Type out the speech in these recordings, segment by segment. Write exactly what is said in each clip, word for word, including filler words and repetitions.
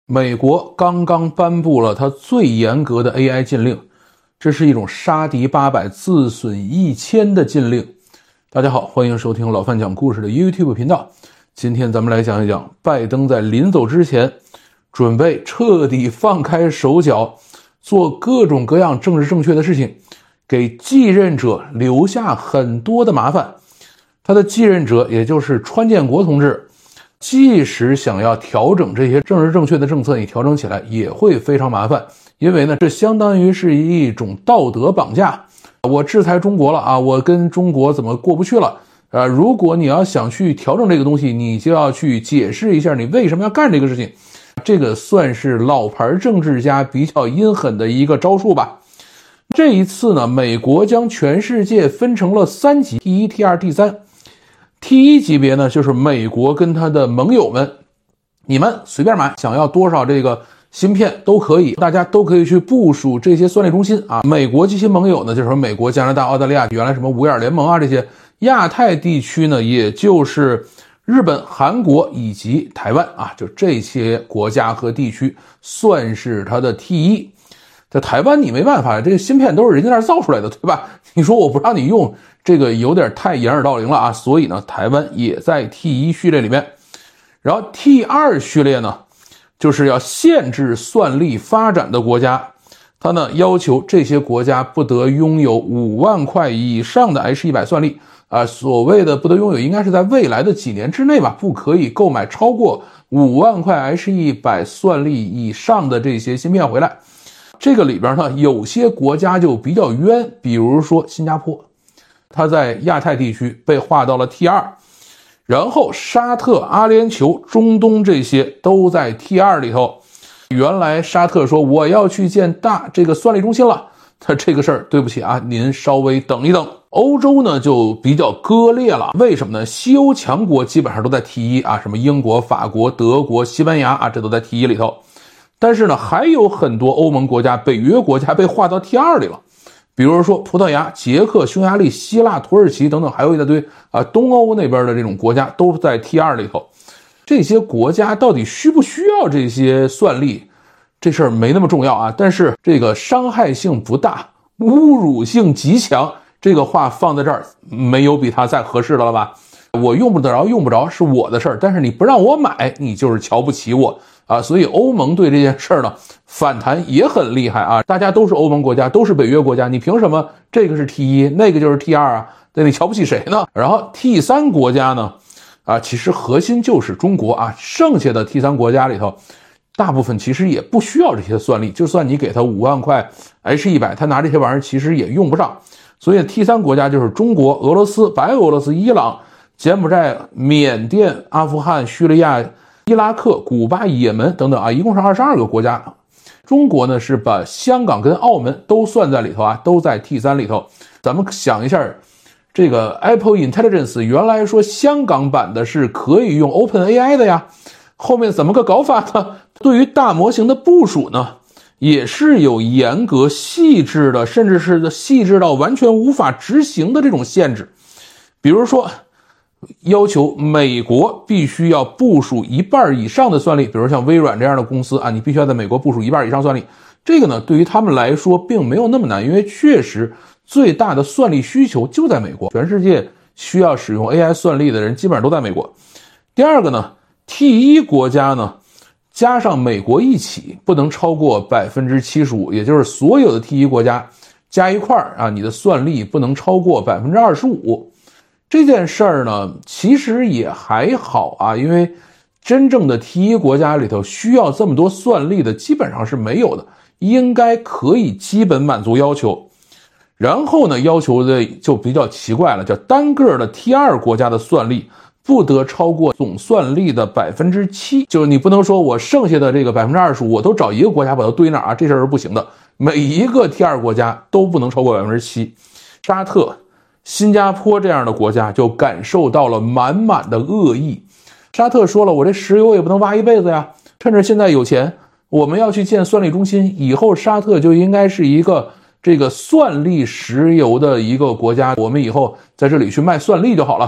美国刚刚颁布了它最严格的 A I 禁令，这是一种杀敌八百自损一千的禁令。大家好，欢迎收听老范讲故事的 YouTube 频道。今天咱们来讲一讲拜登在临走之前准备彻底放开手脚，做各种各样政治正确的事情，给继任者留下很多的麻烦。他的继任者也就是川建国同志，即使想要调整这些政治正确的政策，你调整起来也会非常麻烦，因为呢，这相当于是一种道德绑架。我制裁中国了啊，我跟中国怎么过不去了？呃，如果你要想去调整这个东西，你就要去解释一下你为什么要干这个事情。这个算是老牌政治家比较阴狠的一个招数吧。这一次呢，美国将全世界分成了三级 T 一、T 二、T 三。T 一级别呢，就是美国跟他的盟友们，你们随便买，想要多少这个芯片都可以，大家都可以去部署这些算力中心啊。美国这些盟友呢，就是美国、加拿大、澳大利亚，原来什么五眼联盟啊，这些亚太地区呢，也就是日本、韩国以及台湾啊，就这些国家和地区算是它的 T 一。在台湾你没办法，这个芯片都是人家那儿造出来的，对吧？你说我不让你用，这个有点太掩耳盗铃了啊。所以呢，台湾也在 T 一 序列里面。然后 T 二 序列呢，就是要限制算力发展的国家，它呢要求这些国家不得拥有五万块以上的 H 一百 算力啊。所谓的不得拥有，应该是在未来的几年之内吧，不可以购买超过五万块 H 一百 算力以上的这些芯片回来。这个里边呢，有些国家就比较冤，比如说新加坡，它在亚太地区被划到了 T 二， 然后沙特、阿联酋、中东这些都在 T 二 里头。原来沙特说我要去建大这个算力中心了，他这个事儿对不起啊，您稍微等一等。欧洲呢就比较割裂了，为什么呢？西欧强国基本上都在 T 一 啊，什么英国、法国、德国、西班牙啊，这都在 T 一 里头。但是呢，还有很多欧盟国家、北约国家被划到 T 二 里了，比如说葡萄牙、捷克、匈牙利、希腊、土耳其等等，还有一大堆啊，东欧那边的这种国家都在 T 二 里头。这些国家到底需不需要这些算力？这事儿没那么重要啊，但是这个伤害性不大，侮辱性极强，这个话放在这儿，没有比它再合适的了吧？我用不着用不着是我的事儿，但是你不让我买，你就是瞧不起我啊！所以欧盟对这件事儿呢反弹也很厉害啊！大家都是欧盟国家，都是北约国家，你凭什么这个是 T 一，那个就是 T 二 啊？那你瞧不起谁呢？然后 T 三 国家呢，啊，其实核心就是中国啊，剩下的 T 三 国家里头，大部分其实也不需要这些算力，就算你给他五万块 H 一百，他拿这些玩意儿其实也用不上。所以 T 三 国家就是中国、俄罗斯、白俄罗斯、伊朗、柬埔寨、缅甸、阿富汗、叙利亚、伊拉克、古巴、也门等等啊，一共是二十二个国家。中国呢是把香港跟澳门都算在里头啊，都在 T 三 里头。咱们想一下，这个 Apple Intelligence 原来说香港版的是可以用 OpenAI 的呀，后面怎么个搞法呢？对于大模型的部署呢，也是有严格细致的，甚至是细致到完全无法执行的这种限制。比如说要求美国必须要部署一半以上的算力，比如像微软这样的公司啊，你必须要在美国部署一半以上算力。这个呢，对于他们来说并没有那么难，因为确实最大的算力需求就在美国，全世界需要使用 A I 算力的人基本上都在美国。第二个呢 ，T 一 国家呢，加上美国一起不能超过 百分之七十五， 也就是所有的 T 一 国家加一块啊，你的算力不能超过 百分之二十五。这件事儿呢，其实也还好啊，因为真正的 T 一 国家里头需要这么多算力的基本上是没有的，应该可以基本满足要求。然后呢，要求的就比较奇怪了，叫单个的 T 二 国家的算力不得超过总算力的 百分之七， 就是你不能说我剩下的这个 百分之二十五 我都找一个国家把它堆那儿啊，这事儿是不行的，每一个 T 二 国家都不能超过 百分之七。 沙特、新加坡这样的国家就感受到了满满的恶意。沙特说了，我这石油也不能挖一辈子呀，趁着现在有钱，我们要去建算力中心，以后沙特就应该是一个这个算力石油的一个国家，我们以后在这里去卖算力就好了。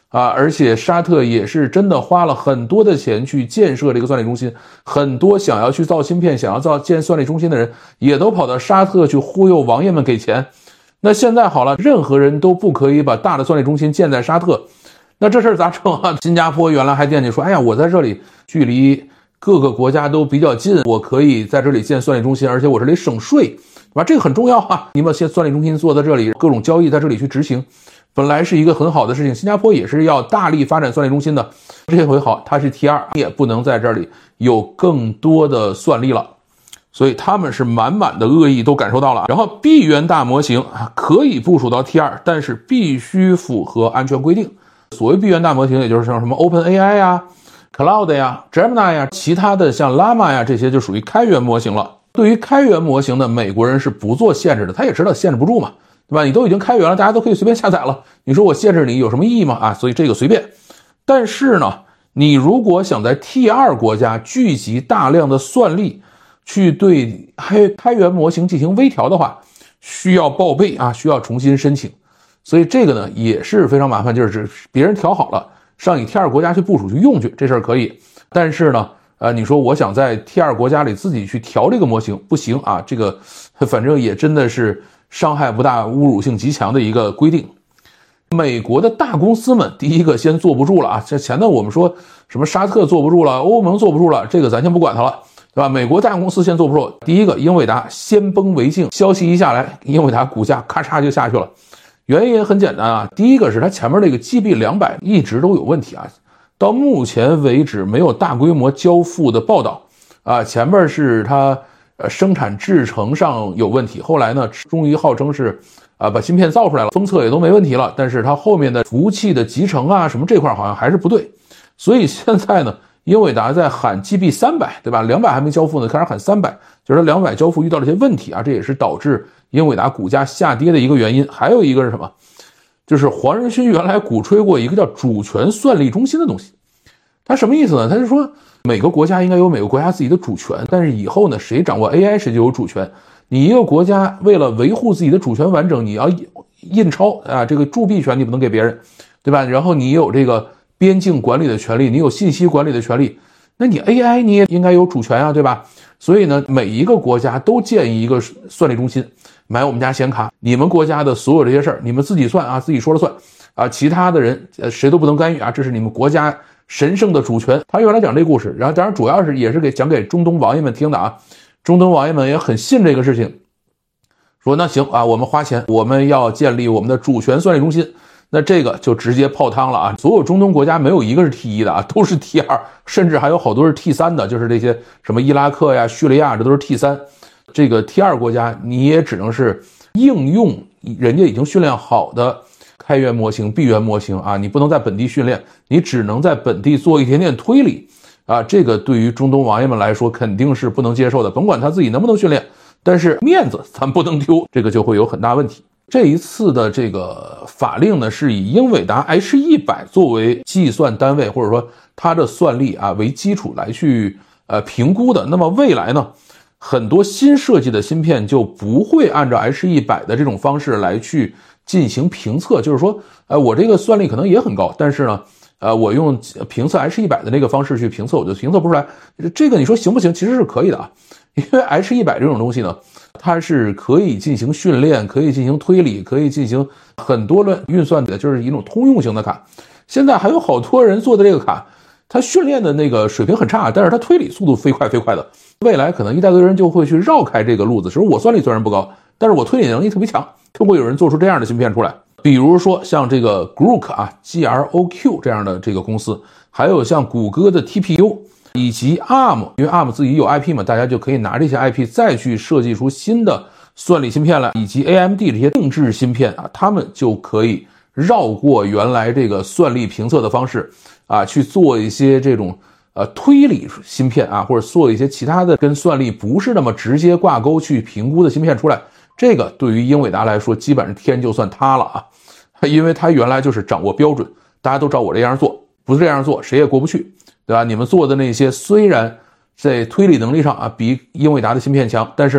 啊，而且沙特也是真的花了很多的钱去建设这个算力中心，很多想要去造芯片、想要造建算力中心的人，也都跑到沙特去忽悠王爷们给钱。那现在好了，任何人都不可以把大的算力中心建在沙特，那这事儿咋整啊？新加坡原来还惦记说，哎呀，我在这里距离各个国家都比较近，我可以在这里建算力中心，而且我这里省税，对吧？这个很重要啊！你把现算力中心做在这里，各种交易在这里去执行。本来是一个很好的事情，新加坡也是要大力发展算力中心的。这回好，它是 T 二， 也不能在这里有更多的算力了，所以他们是满满的恶意都感受到了。然后闭源大模型可以部署到 T 二， 但是必须符合安全规定。所谓闭源大模型，也就是像什么 OpenAI 呀、Cloud 呀、Gemini 呀，其他的像 Llama 呀，这些就属于开源模型了。对于开源模型的美国人是不做限制的，他也知道限制不住嘛。对吧？你都已经开源了，大家都可以随便下载了。你说我限制你有什么意义吗？啊，所以这个随便。但是呢，你如果想在 T 二 国家聚集大量的算力，去对开开源模型进行微调的话，需要报备啊，需要重新申请。所以这个呢也是非常麻烦，就是别人调好了，上你 T 二 国家去部署去用去，这事儿可以。但是呢，呃，你说我想在 T 二 国家里自己去调这个模型，不行啊。这个反正也真的是伤害不大、侮辱性极强的一个规定。美国的大公司们第一个先坐不住了啊！这前头我们说什么沙特坐不住了，欧盟坐不住了，这个咱先不管它了，对吧？美国大公司先坐不住。第一个，英伟达先崩为敬，消息一下来，英伟达股价咔嚓就下去了。原因很简单啊，第一个是它前面那个 G B 两百 一直都有问题啊，到目前为止没有大规模交付的报道啊，前面是它呃，生产制程上有问题，后来呢，终于号称是，啊，把芯片造出来了，封测也都没问题了，但是它后面的服务器的集成啊，什么这块好像还是不对，所以现在呢，英伟达在喊 G B 三百，对吧？两百还没交付呢，开始喊三百，就是它两百交付遇到了一些问题啊，这也是导致英伟达股价下跌的一个原因。还有一个是什么？就是黄仁勋原来鼓吹过一个叫主权算力中心的东西，它什么意思呢？他就说每个国家应该有每个国家自己的主权，但是以后呢，谁掌握 A I 谁就有主权。你一个国家为了维护自己的主权完整，你要印钞啊，这个铸币权你不能给别人，对吧？然后你有这个边境管理的权利，你有信息管理的权利，那你 A I 你也应该有主权啊，对吧？所以呢，每一个国家都建议一个算力中心，买我们家显卡，你们国家的所有这些事儿，你们自己算啊，自己说了算啊，其他的人呃谁都不能干预啊，这是你们国家神圣的主权。他原来讲这故事，然后当然主要是也是给讲给中东王爷们听的啊，中东王爷们也很信这个事情，说那行啊，我们花钱，我们要建立我们的主权算力中心，那这个就直接泡汤了啊！所有中东国家没有一个是 T 一 的啊，都是 T 二，甚至还有好多是 T 三 的，就是这些什么伊拉克呀、叙利亚，这都是 T 三。这个 T 二 国家你也只能是应用人家已经训练好的开源模型、闭源模型啊，你不能在本地训练，你只能在本地做一点点推理啊。这个对于中东王爷们来说肯定是不能接受的，甭管他自己能不能训练，但是面子咱不能丢，这个就会有很大问题。这一次的这个法令呢，是以英伟达 H 一百 作为计算单位，或者说它的算力啊为基础来去呃评估的。那么未来呢，很多新设计的芯片就不会按照 H 一百 的这种方式来去进行评测，就是说，呃，我这个算力可能也很高，但是呢，呃，我用评测 H 一百 的那个方式去评测，我就评测不出来。这个你说行不行？其实是可以的啊，因为 H 一百 这种东西呢，它是可以进行训练，可以进行推理，可以进行很多乱运算的，就是一种通用型的卡。现在还有好多人做的这个卡，它训练的那个水平很差，但是它推理速度飞快飞快的。未来可能一大堆人就会去绕开这个路子，说我算力虽然不高，但是我推理能力特别强，就会有人做出这样的芯片出来。比如说像这个 G R O Q 啊 G R O Q 这样的这个公司，还有像谷歌的 T P U 以及 A R M， 因为 A R M 自己有 I P 嘛，大家就可以拿这些 I P 再去设计出新的算力芯片来，以及 A M D 这些定制芯片啊，他们就可以绕过原来这个算力评测的方式啊，去做一些这种呃推理芯片啊，或者做一些其他的跟算力不是那么直接挂钩去评估的芯片出来。这个对于英伟达来说，基本上天就算塌了啊，因为它原来就是掌握标准，大家都照我这样做，不是这样做谁也过不去，对吧？你们做的那些虽然在推理能力上啊比英伟达的芯片强，但是呢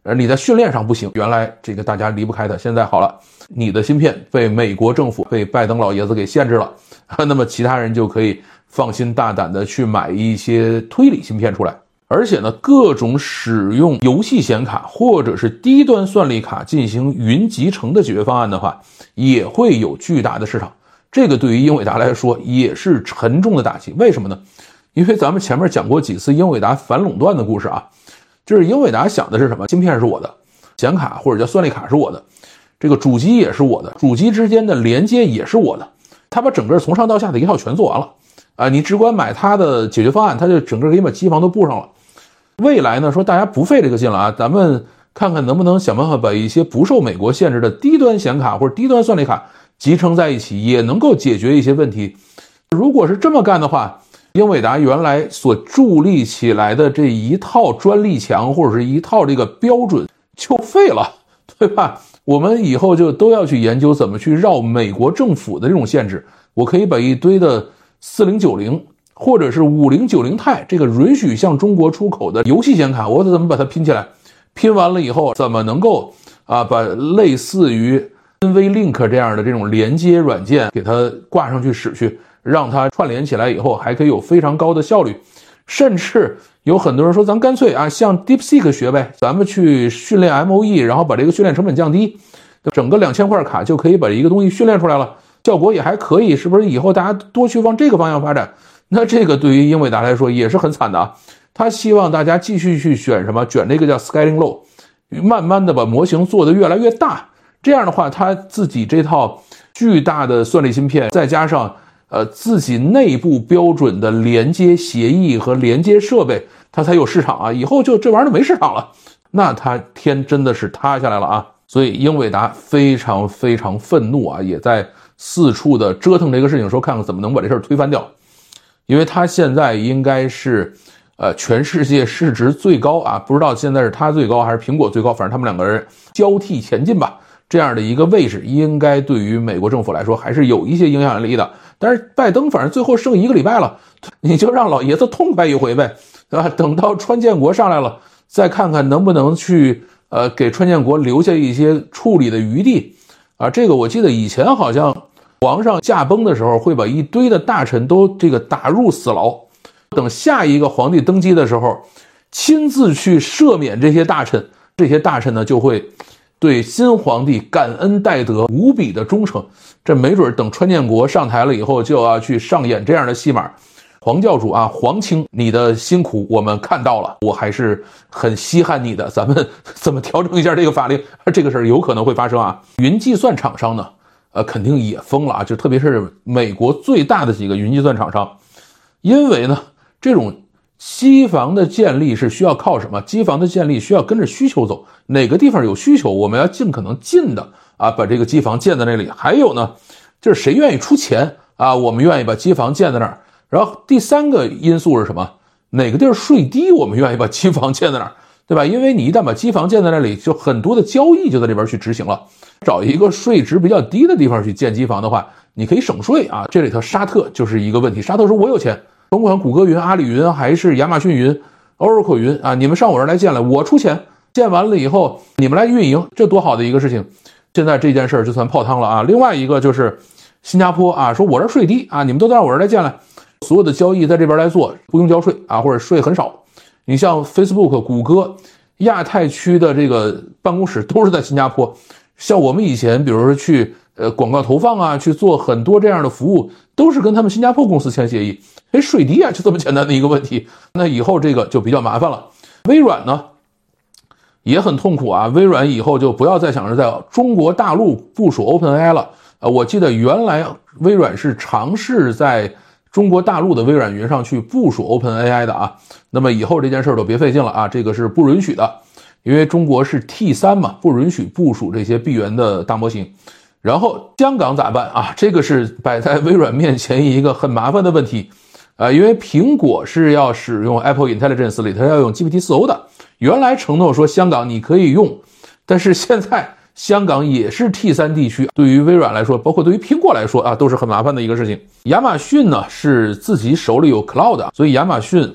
呃，你在训练上不行，原来这个大家离不开它，现在好了，你的芯片被美国政府被拜登老爷子给限制了，那么其他人就可以放心大胆的去买一些推理芯片出来。而且呢，各种使用游戏显卡或者是低端算力卡进行云集成的解决方案的话，也会有巨大的市场。这个对于英伟达来说也是沉重的打击。为什么呢？因为咱们前面讲过几次英伟达反垄断的故事啊，就是英伟达想的是什么？芯片是我的，显卡或者叫算力卡是我的，这个主机也是我的，主机之间的连接也是我的，他把整个从上到下的一套全做完了啊！你只管买他的解决方案，他就整个给你把机房都布上了。未来呢，说大家不费这个劲了啊，咱们看看能不能想办法把一些不受美国限制的低端显卡或者低端算力卡集成在一起，也能够解决一些问题。如果是这么干的话，英伟达原来所筑立起来的这一套专利墙或者是一套这个标准就废了，对吧？我们以后就都要去研究怎么去绕美国政府的这种限制。我可以把一堆的四零九零或者是五零九零钛这个允许向中国出口的游戏显卡，我怎么把它拼起来？拼完了以后，怎么能够啊把类似于 N V Link 这样的这种连接软件给它挂上去使去，让它串联起来以后还可以有非常高的效率。甚至有很多人说，咱干脆啊向 DeepSeek 学呗，咱们去训练 M O E， 然后把这个训练成本降低，整个两千块卡就可以把一个东西训练出来了，效果也还可以，是不是以后大家多去往这个方向发展？那这个对于英伟达来说也是很惨的啊。他希望大家继续去选什么，卷这个叫 scaling low， 慢慢的把模型做得越来越大，这样的话他自己这套巨大的算力芯片再加上呃自己内部标准的连接协议和连接设备，它才有市场啊。以后就这玩意儿就没市场了，那他天真的是塌下来了啊。所以英伟达非常非常愤怒啊，也在四处的折腾这个事情，说看看怎么能把这事儿推翻掉。因为他现在应该是呃全世界市值最高啊，不知道现在是他最高还是苹果最高，反正他们两个人交替前进吧，这样的一个位置应该对于美国政府来说还是有一些影响力的。但是拜登反正最后剩一个礼拜了，你就让老爷子痛快一回呗，对吧？等到川建国上来了，再看看能不能去呃给川建国留下一些处理的余地啊。这个我记得以前好像皇上驾崩的时候会把一堆的大臣都这个打入死牢，等下一个皇帝登基的时候亲自去赦免这些大臣，这些大臣呢就会对新皇帝感恩戴德，无比的忠诚。这没准等川建国上台了以后就要去上演这样的戏码。黄教主啊，黄卿，你的辛苦我们看到了，我还是很稀罕你的，咱们怎么调整一下这个法令，这个事儿有可能会发生啊。云计算厂商呢呃，肯定也疯了啊！就特别是美国最大的几个云计算厂商，因为呢，这种机房的建立是需要靠什么？机房的建立需要跟着需求走，哪个地方有需求，我们要尽可能近的啊，把这个机房建在那里。还有呢，就是谁愿意出钱啊，我们愿意把机房建在那儿。然后第三个因素是什么？哪个地儿税低，我们愿意把机房建在那儿。对吧？因为你一旦把机房建在那里，就很多的交易就在这边去执行了。找一个税值比较低的地方去建机房的话，你可以省税啊。这里头沙特就是一个问题。沙特说我有钱，甭管谷歌云、阿里云还是亚马逊云、Oracle 云啊，你们上我这儿来建来，我出钱，建完了以后你们来运营，这多好的一个事情。现在这件事儿就算泡汤了啊。另外一个就是新加坡啊，说我这税低啊，你们都在我这儿来建来，所有的交易在这边来做，不用交税啊，或者税很少。你像 Facebook、谷歌亚太区的这个办公室都是在新加坡，像我们以前比如说去呃广告投放啊，去做很多这样的服务，都是跟他们新加坡公司签协议。哎，税低啊，就这么简单的一个问题。那以后这个就比较麻烦了。微软呢也很痛苦啊，微软以后就不要再想着在中国大陆部署 OpenAI 了。呃，我记得原来微软是尝试在中国大陆的微软云上去部署 OpenAI 的啊，那么以后这件事儿都别费劲了啊，这个是不允许的，因为中国是 T 三 嘛，不允许部署这些闭源的大模型。然后香港咋办啊？这个是摆在微软面前一个很麻烦的问题，呃，因为苹果是要使用 Apple Intelligence 里，它要用 G P T 四 O 的，原来承诺说香港你可以用，但是现在香港也是 T 三 地区，对于微软来说，包括对于苹果来说啊，都是很麻烦的一个事情。亚马逊呢是自己手里有 Cloud， 所以亚马逊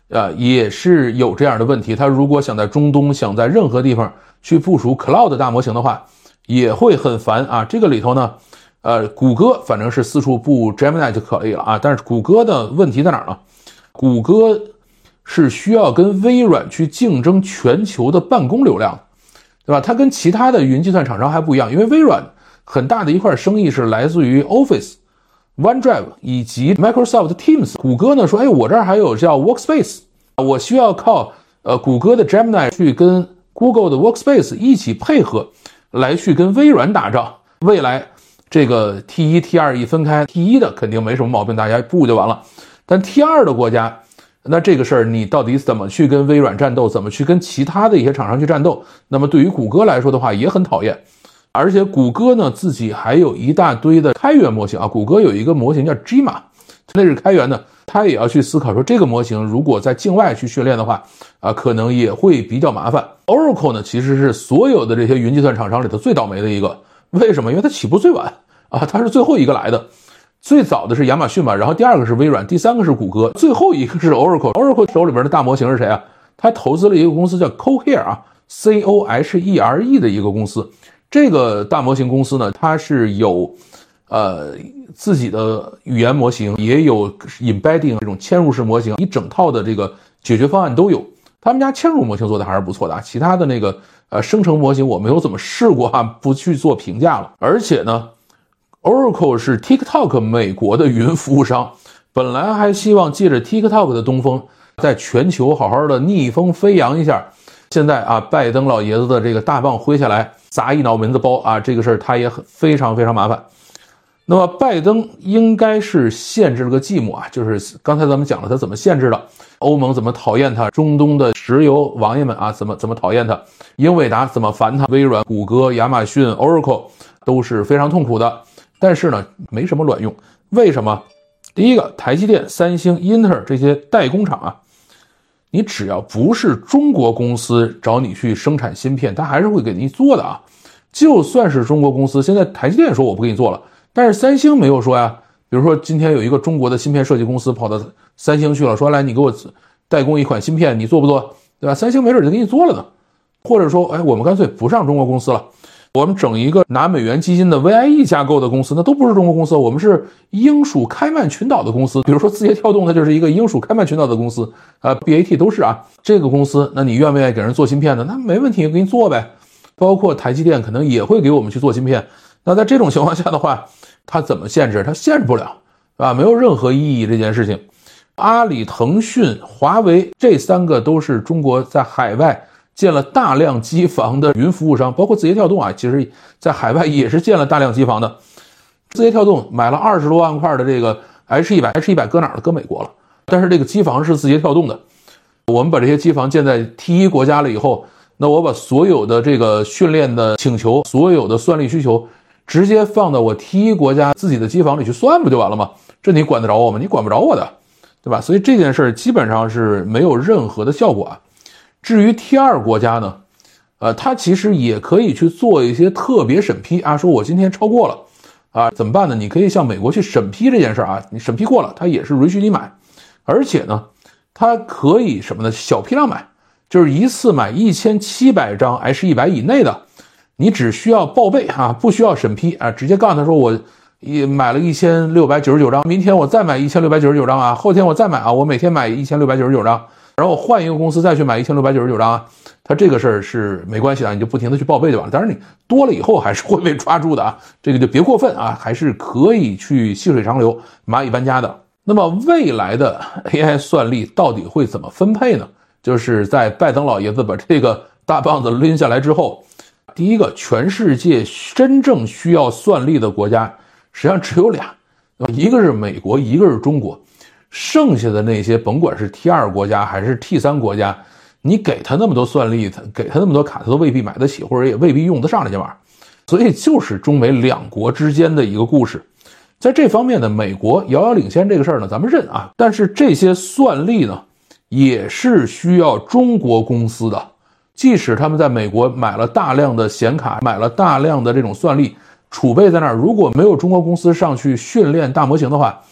呃，也是有这样的问题。它如果想在中东，想在任何地方去部署 Cloud 大模型的话，也会很烦啊。这个里头呢，呃，谷歌反正是四处布 Gemini 就可以了啊。但是谷歌的问题在哪儿呢？谷歌是需要跟微软去竞争全球的办公流量，对吧？它跟其他的云计算厂商还不一样，因为微软很大的一块生意是来自于 Office、OneDrive 以及 Microsoft Teams。谷歌呢说，哎，我这儿还有叫 Workspace， 我需要靠呃谷歌的 Gemini 去跟 Google 的 Workspace 一起配合，来去跟微软打仗。未来这个 T 一 T 二 一分开 ，T 一 的肯定没什么毛病，大家布就完了。但 T 二 的国家，那这个事儿你到底怎么去跟微软战斗，怎么去跟其他的一些厂商去战斗？那么对于谷歌来说的话也很讨厌。而且谷歌呢自己还有一大堆的开源模型啊，谷歌有一个模型叫 Gemma， 那是开源的，它也要去思考说这个模型如果在境外去训练的话啊，可能也会比较麻烦。Oracle 呢其实是所有的这些云计算厂商里头最倒霉的一个，为什么？因为它起步最晚啊，它是最后一个来的。最早的是亚马逊嘛，然后第二个是微软，第三个是谷歌，最后一个是 Oracle。Oracle 手里边的大模型是谁啊？他投资了一个公司叫 Cohere 啊 ，C O H E R E 的一个公司。这个大模型公司呢，它是有呃自己的语言模型，也有 embedding 这种嵌入式模型，一整套的这个解决方案都有。他们家嵌入模型做的还是不错的啊，其他的那个呃生成模型我没有怎么试过啊，不去做评价了。而且呢，Oracle 是 TikTok 美国的云服务商，本来还希望借着 TikTok 的东风，在全球好好的逆风飞扬一下。现在啊，拜登老爷子的这个大棒挥下来，砸一脑门子包啊，这个事儿他也很非常非常麻烦。那么拜登应该是限制了个寂寞啊，就是刚才咱们讲了他怎么限制的，欧盟怎么讨厌他，中东的石油王爷们啊怎么怎么讨厌他，英伟达怎么烦他，微软、谷歌、亚马逊、Oracle 都是非常痛苦的。但是呢，没什么卵用。为什么？第一个，台积电、三星、英特尔这些代工厂啊，你只要不是中国公司找你去生产芯片，他还是会给你做的啊。就算是中国公司，现在台积电说我不给你做了，但是三星没有说呀。比如说今天有一个中国的芯片设计公司跑到三星去了，说来你给我代工一款芯片，你做不做？对吧？三星没准就给你做了呢。或者说，哎，我们干脆不上中国公司了。我们整一个拿美元基金的 V I E 架构的公司，那都不是中国公司，我们是英属开曼群岛的公司。比如说字节跳动，它就是一个英属开曼群岛的公司，啊 B A T 都是啊。这个公司，那你愿不愿意给人做芯片呢？那没问题，给你做呗。包括台积电可能也会给我们去做芯片。那在这种情况下的话，它怎么限制？它限制不了，啊，没有任何意义这件事情。阿里、腾讯、华为这三个都是中国在海外建了大量机房的云服务商，包括字节跳动啊，其实在海外也是建了大量机房的。字节跳动买了二十多万块的这个 H 一百 H 一百搁哪儿了？搁美国了。但是这个机房是字节跳动的。我们把这些机房建在 T 一国家了以后，那我把所有的这个训练的请求，所有的算力需求直接放到我 T 一国家自己的机房里去算不就完了吗？这你管得着我吗？你管不着我的，对吧？所以这件事基本上是没有任何的效果啊。至于 T 二 国家呢，呃，它其实也可以去做一些特别审批啊，说我今天超过了啊，怎么办呢？你可以向美国去审批这件事啊，你审批过了，它也是允许你买，而且呢，它可以什么呢？小批量买，就是一次买一千七百张 H 一百以内的，你只需要报备啊，不需要审批啊，直接告诉他说我也买了一千六百九十九张，明天我再买一千六百九十九张啊，后天我再买啊，我每天买一千六百九十九张。然后换一个公司再去买一千六百九十九张啊，他这个事儿是没关系的，你就不停的去报备就完了。当然你多了以后还是会被抓住的啊，这个就别过分啊，还是可以去细水长流、蚂蚁搬家的。那么未来的 A I 算力到底会怎么分配呢？就是在拜登老爷子把这个大棒子拎下来之后，第一个，全世界真正需要算力的国家实际上只有俩，一个是美国，一个是中国。剩下的那些甭管是 T 二 国家还是 T 三 国家，你给他那么多算力，给他那么多卡，他都未必买得起，或者也未必用得上这些玩意儿。所以就是中美两国之间的一个故事。在这方面呢，美国遥遥领先这个事儿呢，咱们认啊。但是这些算力呢，也是需要中国公司的。即使他们在美国买了大量的显卡，买了大量的这种算力储备在那儿，如果没有中国公司上去训练大模型的话，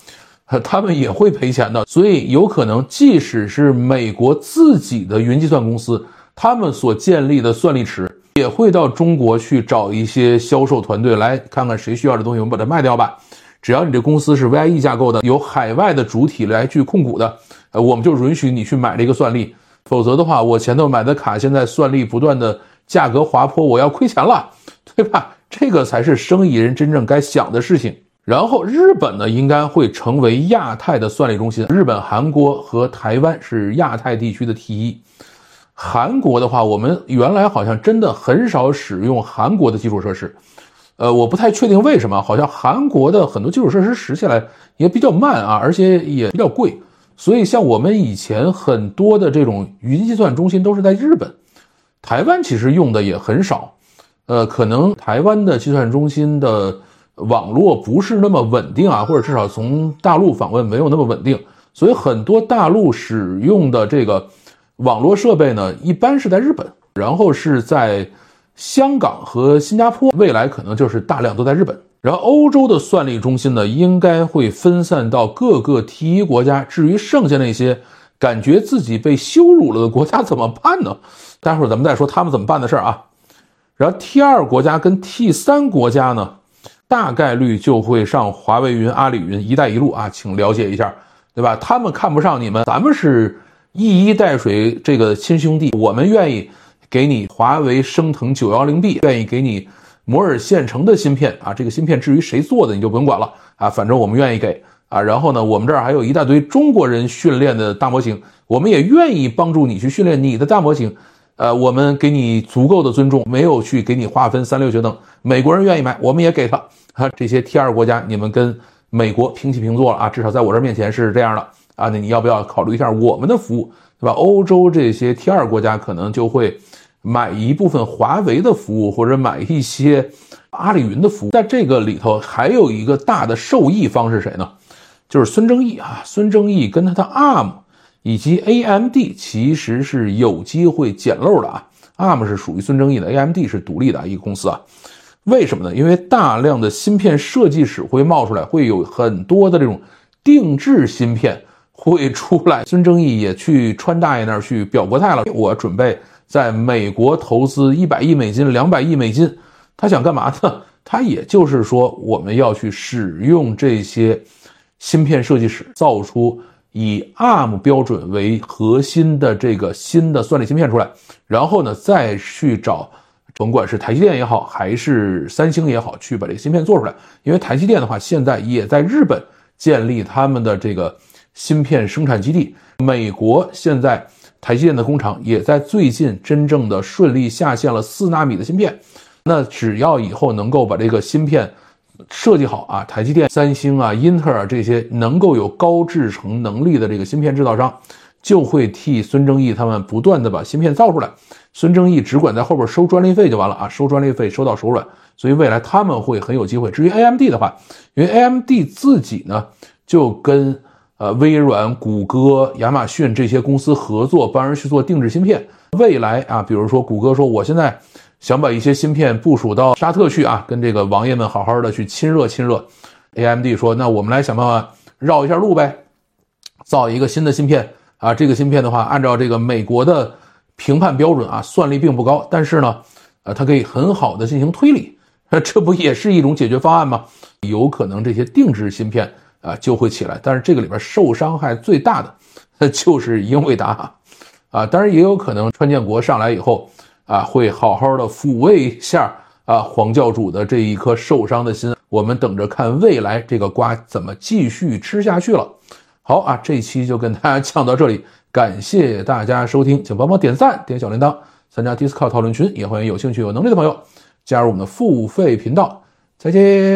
他们也会赔钱的。所以有可能即使是美国自己的云计算公司，他们所建立的算力池也会到中国去找一些销售团队来看看谁需要的东西，我们把它卖掉吧。只要你这公司是 V I E 架构的，有海外的主体来去控股的，呃，我们就允许你去买这个算力。否则的话，我前头买的卡现在算力不断的价格滑坡，我要亏钱了，对吧？这个才是生意人真正该想的事情。然后日本呢，应该会成为亚太的算力中心。日本、韩国和台湾是亚太地区的 T 一。韩国的话，我们原来好像真的很少使用韩国的基础设施。呃，我不太确定为什么，好像韩国的很多基础设施实起来也比较慢啊，而且也比较贵。所以像我们以前很多的这种云计算中心都是在日本，台湾其实用的也很少。呃，可能台湾的计算中心的网络不是那么稳定啊，或者至少从大陆访问没有那么稳定，所以很多大陆使用的这个网络设备呢，一般是在日本，然后是在香港和新加坡，未来可能就是大量都在日本。然后欧洲的算力中心呢，应该会分散到各个 T 一 国家。至于剩下那些感觉自己被羞辱了的国家怎么办呢？待会儿咱们再说他们怎么办的事儿啊。然后 T 二 国家跟 T 三 国家呢，大概率就会上华为云、阿里云、一带一路啊，请了解一下，对吧？他们看不上你们，咱们是一衣带水这个亲兄弟，我们愿意给你华为升腾 九一零 B， 愿意给你摩尔线程的芯片啊，这个芯片至于谁做的你就不用管了啊，反正我们愿意给啊。然后呢，我们这儿还有一大堆中国人训练的大模型，我们也愿意帮助你去训练你的大模型。呃，我们给你足够的尊重，没有去给你划分三六九等。美国人愿意买，我们也给他啊。这些 T 二 国家，你们跟美国平起平坐了啊，至少在我这面前是这样的啊。那你要不要考虑一下我们的服务，对吧？欧洲这些 T 二 国家可能就会买一部分华为的服务，或者买一些阿里云的服务。在这个里头还有一个大的受益方是谁呢？就是孙正义啊。孙正义跟他的 A R M 以及 A M D 其实是有机会捡漏的啊。A R M 是属于孙正义的， A M D 是独立的一个公司啊。为什么呢？因为大量的芯片设计室会冒出来，会有很多的这种定制芯片会出来。孙正义也去川大爷那儿去表过态了，我准备在美国投资一百亿美金、两百亿美金。他想干嘛呢？他也就是说我们要去使用这些芯片设计室，造出以 A R M 标准为核心的这个新的算力芯片出来，然后呢再去找甭管是台积电也好还是三星也好，去把这个芯片做出来。因为台积电的话现在也在日本建立他们的这个芯片生产基地，美国现在台积电的工厂也在最近真正的顺利下线了四纳米的芯片。那只要以后能够把这个芯片设计好啊，台积电、三星啊、英特尔这些能够有高制程能力的这个芯片制造商，就会替孙正义他们不断的把芯片造出来。孙正义只管在后边收专利费就完了啊，收专利费收到手软，所以未来他们会很有机会。至于 A M D 的话，因为 A M D 自己呢就跟呃微软、谷歌、亚马逊这些公司合作，帮人去做定制芯片。未来啊，比如说谷歌说我现在想把一些芯片部署到沙特去啊，跟这个王爷们好好的去亲热亲热。A M D 说那我们来想办法绕一下路呗，造一个新的芯片啊。这个芯片的话按照这个美国的评判标准啊，算力并不高，但是呢呃它可以很好的进行推理，这不也是一种解决方案吗？有可能这些定制芯片啊就会起来，但是这个里边受伤害最大的就是英伟达啊。当然也有可能川建国上来以后啊，会好好的抚慰一下啊黄教主的这一颗受伤的心。我们等着看未来这个瓜怎么继续吃下去了。好啊，这期就跟大家讲到这里，感谢大家收听，请帮忙点赞、点小铃铛，参加 Discord 讨论群，也欢迎有兴趣、有能力的朋友加入我们的付费频道。再见。